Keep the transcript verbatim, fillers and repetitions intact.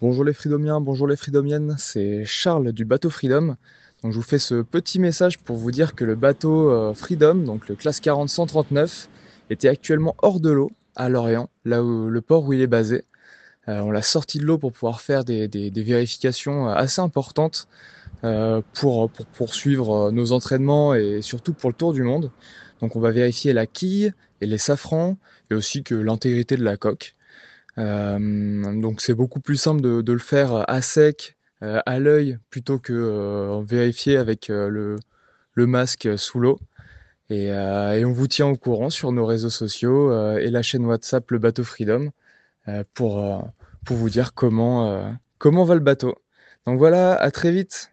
Bonjour les Freedomiens, bonjour les Freedomiennes, c'est Charles du bateau Freedom. Donc je vous fais ce petit message pour vous dire que le bateau euh, Freedom, donc le classe quarante cent trente-neuf, était actuellement hors de l'eau à Lorient, là où le port où il est basé. Euh, on l'a sorti de l'eau pour pouvoir faire des, des- des vérifications euh, assez importantes euh, pour, pour poursuivre euh, nos entraînements et surtout pour le tour du monde. Donc on va vérifier la quille et les safrans et aussi que l'intégrité de la coque. Euh, donc c'est beaucoup plus simple de, de le faire à sec, euh, à l'œil, plutôt que euh, vérifier avec euh, le, le masque sous l'eau. Et, euh, et on vous tient au courant sur nos réseaux sociaux euh, et la chaîne WhatsApp Le Bateau Freedom euh, pour, euh, pour vous dire comment, euh, comment va le bateau. Donc voilà, à très vite.